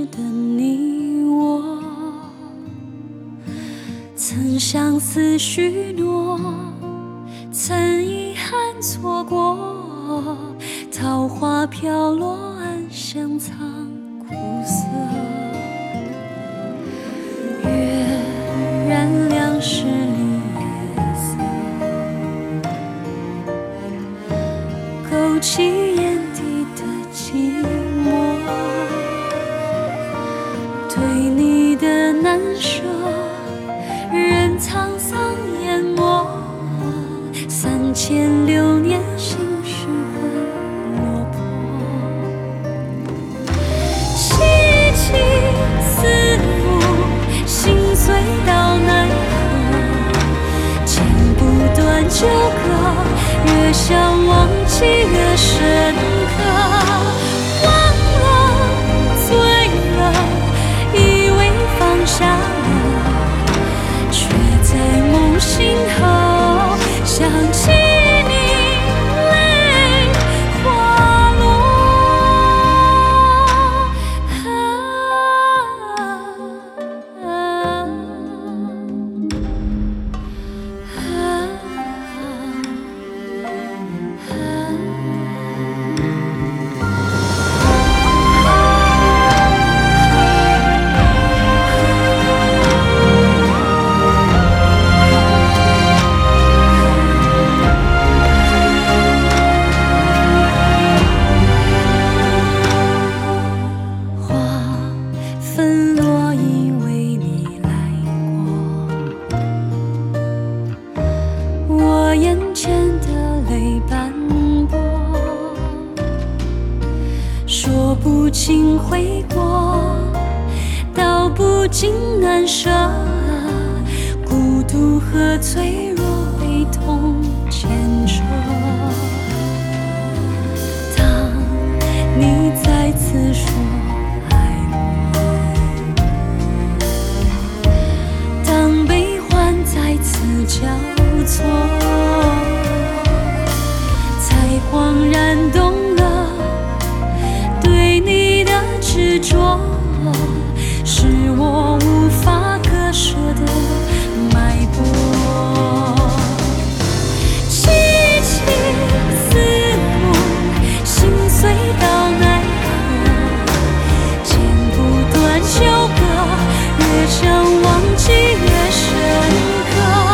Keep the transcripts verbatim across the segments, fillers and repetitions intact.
的你我，曾相思许诺，曾遗憾错过，桃花飘落，暗香藏苦涩。月染两世里夜色，勾起眼底的寂寞。对你的难舍，任沧桑淹没。三千流年，心事很落魄。凄凄思慕，心碎到奈何。剪不断纠葛，越想忘记越深刻。忘了，醉了，以为放下了，却在梦醒后想起你，泪滑落。啊啊纷落，因为你来过，我眼前的泪斑驳，说不清悔过，道不尽难舍，孤独和脆弱被痛牵扯。当你再次说交错，才恍然懂了，对你的执着，是我无法割舍的脉搏。凄凄思慕，心碎到奈何。剪不断纠葛，越想忘记越深刻。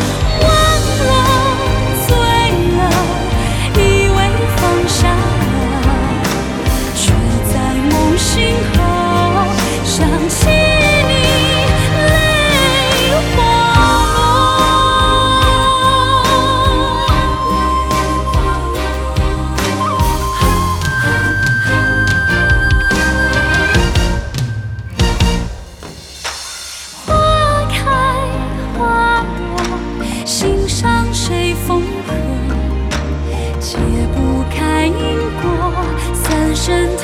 醒后想起你，泪滑落。花开花落，心上谁缝合？解不开因果，三生。